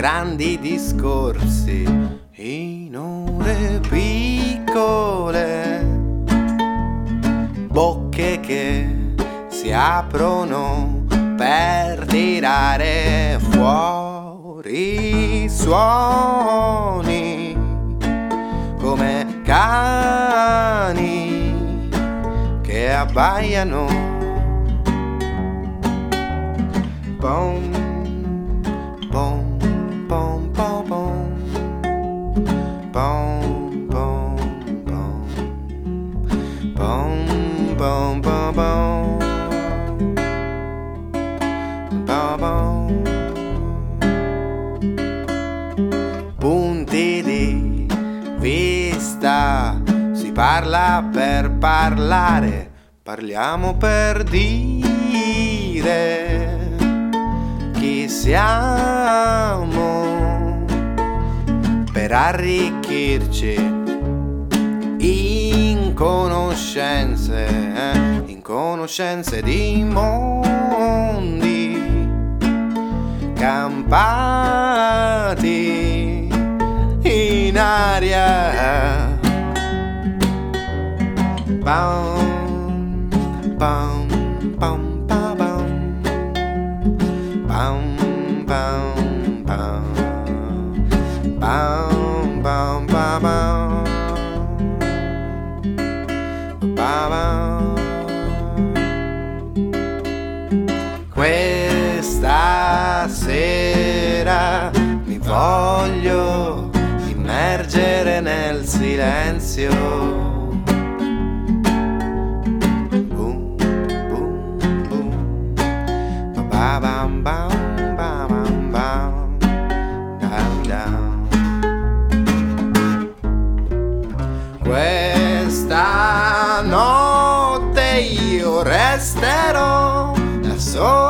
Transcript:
grandi discorsi in ore piccole, bocche che si aprono per tirare fuori suoni come cani che abbaiano. Bom, bom, bom, bom, bom. Bom, bom, bom. Bom, bom, bom, bom. Bom, bom. Punti di vista, si parla per parlare, parliamo per dire chi siamo, per arricchirci in conoscenze di mondi campati in aria. Bam, bam, bam, bam, bam. Bam, bam, bam. Bam, bam, bam, bam. Bam, bam. Questa sera mi voglio immergere nel silenzio. Boom, boom, boom. Ba bam bam bam bam down down. Questa notte io resterò da solo